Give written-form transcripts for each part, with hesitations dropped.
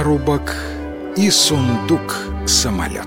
парубок и сундук-самолет.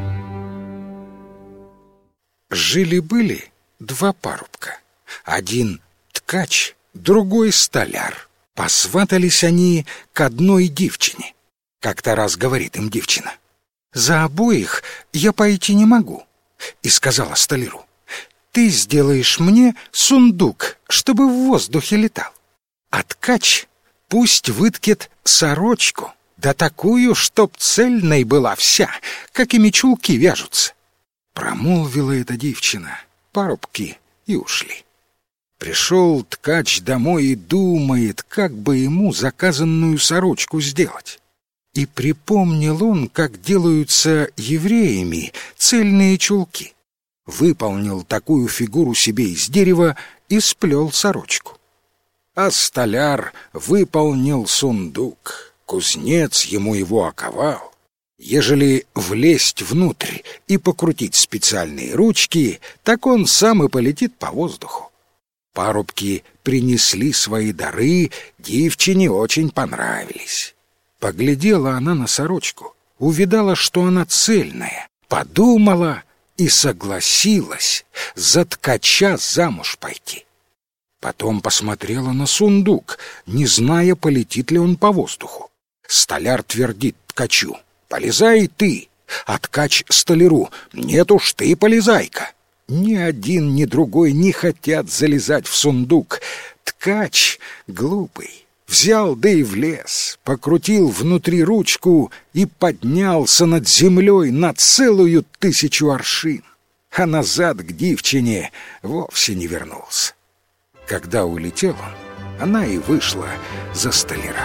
Жили-были два парубка. Один ткач, другой столяр. Посватались они к одной девчине. Как-то раз говорит им девчина: «За обоих я пойти не могу». И сказала столяру: «Ты сделаешь мне сундук, чтобы в воздухе летал. А ткач пусть выткет сорочку, да такую, чтоб цельной была вся, как ими чулки вяжутся». Промолвила эта девчина, парубки и ушли. Пришел ткач домой и думает, как бы ему заказанную сорочку сделать. И припомнил он, как делаются евреями цельные чулки. Выполнил такую фигуру себе из дерева и сплел сорочку. А столяр выполнил сундук, кузнец ему его оковал. Ежели влезть внутрь и покрутить специальные ручки, так он сам и полетит по воздуху. Парубки принесли свои дары, девчине очень понравились. Поглядела она на сорочку, увидала, что она цельная, подумала и согласилась за ткача замуж пойти. Потом посмотрела на сундук, не зная, полетит ли он по воздуху. Столяр твердит ткачу: «Полезай ты», а ткач столяру: «Нет уж, ты полезай-ка». Ни один, ни другой не хотят залезать в сундук. Ткач, глупый, взял да и влез, покрутил внутри ручку и поднялся над землей на целую 1000 аршин, а назад к девчине вовсе не вернулся. Когда улетел он, она и вышла за столяра.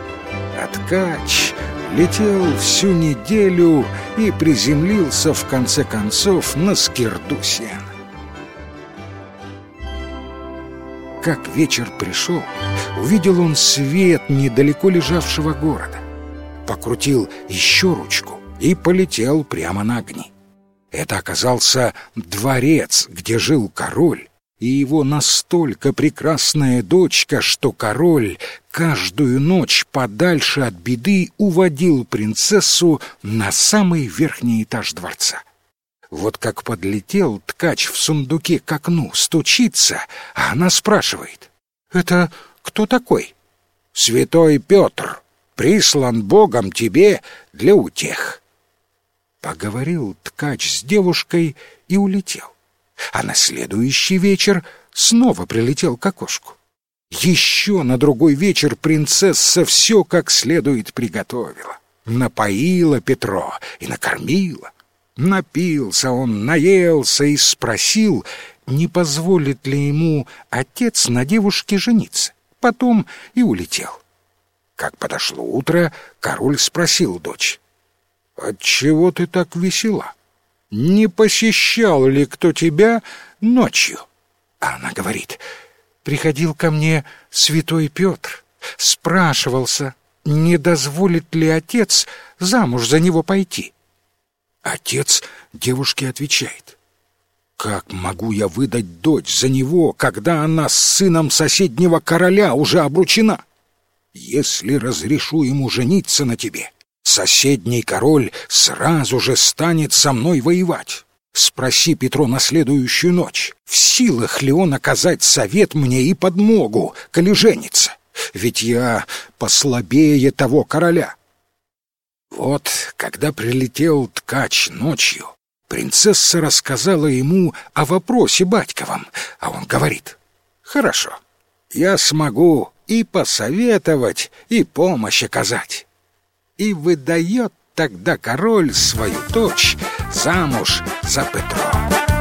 А ткач летел всю неделю и приземлился в конце концов на скирду сена. Как вечер пришел, увидел он свет недалеко лежавшего города. Покрутил еще ручку и полетел прямо на огни. Это оказался дворец, где жил король, и его настолько прекрасная дочка, что король каждую ночь подальше от беды уводил принцессу на самый верхний этаж дворца. Вот как подлетел ткач в сундуке к окну, стучится, а она спрашивает: «Это кто такой?» «Святой Петр, прислан Богом тебе для утех». Поговорил ткач с девушкой и улетел. А на следующий вечер снова прилетел к окошку. Еще на другой вечер принцесса все как следует приготовила. Напоила Петро и накормила. Напился он, наелся и спросил, не позволит ли ему отец на девушке жениться. Потом и улетел. Как подошло утро, король спросил дочь: «Отчего ты так весела? Не посещал ли кто тебя ночью?» А она говорит: «Приходил ко мне святой Петр, спрашивался, не дозволит ли отец замуж за него пойти». Отец девушке отвечает: «Как могу я выдать дочь за него, когда она с сыном соседнего короля уже обручена? Если разрешу ему жениться на тебе, соседний король сразу же станет со мной воевать. Спроси Петро на следующую ночь, в силах ли он оказать совет мне и подмогу, коли женится, ведь я послабее того короля». Вот, когда прилетел ткач ночью, принцесса рассказала ему о вопросе батьковом, а он говорит: «Хорошо, я смогу и посоветовать, и помощь оказать». И выдает тогда король свою дочь замуж за Петро.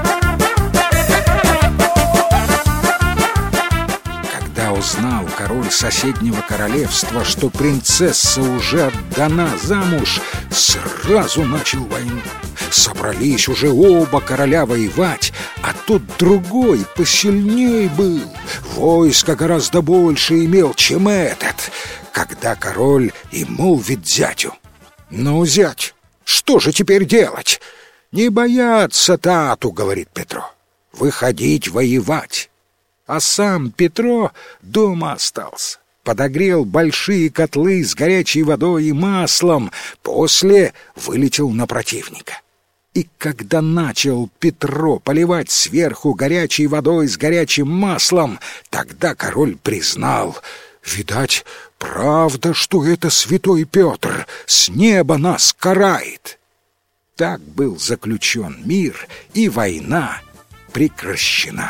Когда узнал король соседнего королевства, что принцесса уже отдана замуж, сразу начал войну. Собрались уже оба короля воевать, а тот другой посильней был, войско гораздо больше имел, чем этот. Когда король и молвит зятю: «Ну, зять, что же теперь делать?» «Не бояться тату, — говорит Петро, — выходить воевать». А сам Петро дома остался, подогрел большие котлы с горячей водой и маслом, после вылетел на противника. И когда начал Петро поливать сверху горячей водой с горячим маслом, тогда король признал: «Видать, правда, что это святой Петр с неба нас карает». Так был заключен мир, и война прекращена.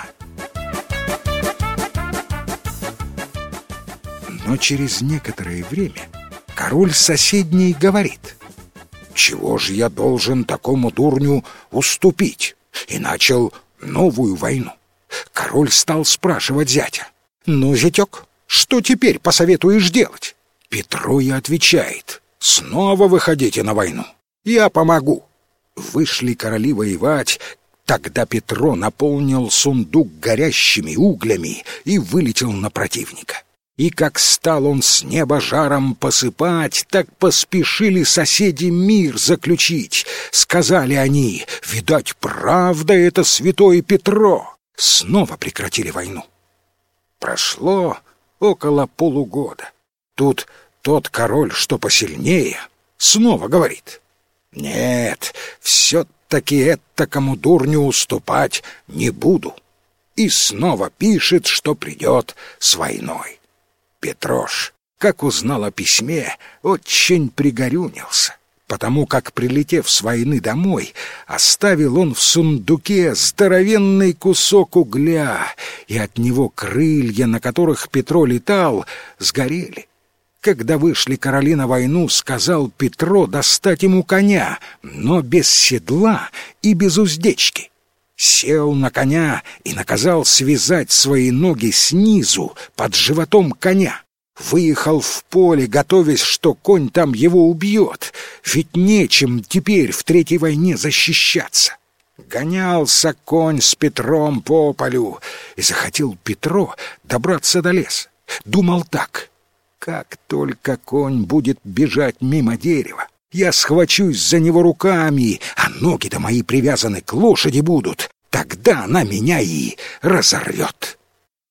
Но через некоторое время король соседний говорит: «Чего же я должен такому дурню уступить?» И начал новую войну. Король стал спрашивать зятя: «Ну, зятек, что теперь посоветуешь делать?» Петро и отвечает: «Снова выходите на войну, я помогу». Вышли короли воевать. Тогда Петро наполнил сундук горящими углями и вылетел на противника. И как стал он с неба жаром посыпать, так поспешили соседи мир заключить. Сказали они: «Видать, правда это святой Петро». Снова прекратили войну. Прошло около полугода. Тут тот король, что посильнее, снова говорит: «Нет, все-таки этакому дурню уступать не буду». И снова пишет, что придет с войной. Петрош, как узнал о письме, очень пригорюнился, потому как, прилетев с войны домой, оставил он в сундуке здоровенный кусок угля, и от него крылья, на которых Петро летал, сгорели. Когда вышли короли на войну, сказал Петро достать ему коня, но без седла и без уздечки. Сел на коня и наказал связать свои ноги снизу под животом коня. Выехал в поле, готовясь, что конь там его убьет, ведь нечем теперь в Третьей войне защищаться. Гонялся конь с Петром по полю, и захотел Петро добраться до леса. Думал так: как только конь будет бежать мимо дерева, я схвачусь за него руками, а ноги-то мои привязаны к лошади будут, тогда она меня и разорвет.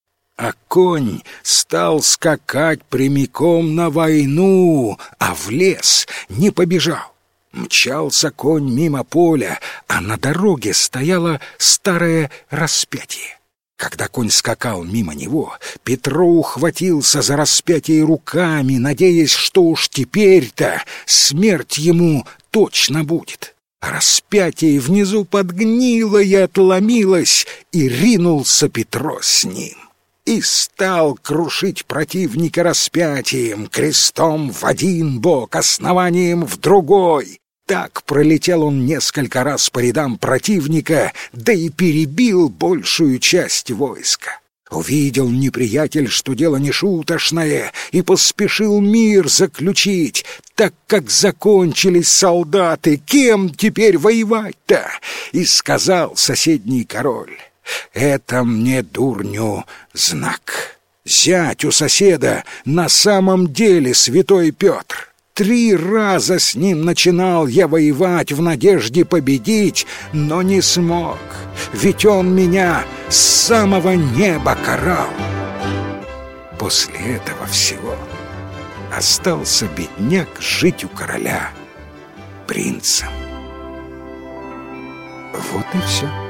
А конь стал скакать прямиком на войну, а в лес не побежал. Мчался конь мимо поля, а на дороге стояло старое распятие. Когда конь скакал мимо него, Петро ухватился за распятие руками, надеясь, что уж теперь-то смерть ему точно будет. А распятие внизу подгнило и отломилось, и ринулся Петро с ним. И стал крушить противника распятием, крестом в один бок, основанием в другой. Так пролетел он несколько раз по рядам противника, да и перебил большую часть войска. Увидел неприятель, что дело не шуточное, и поспешил мир заключить, так как закончились солдаты. Кем теперь воевать-то? И сказал соседний король: «Это мне, дурню, знак. Зять у соседа на самом деле святой Петр. 3 раза с ним начинал я воевать в надежде победить, но не смог, ведь он меня с самого неба карал». После этого всего остался бедняк жить у короля принцем. Вот и все.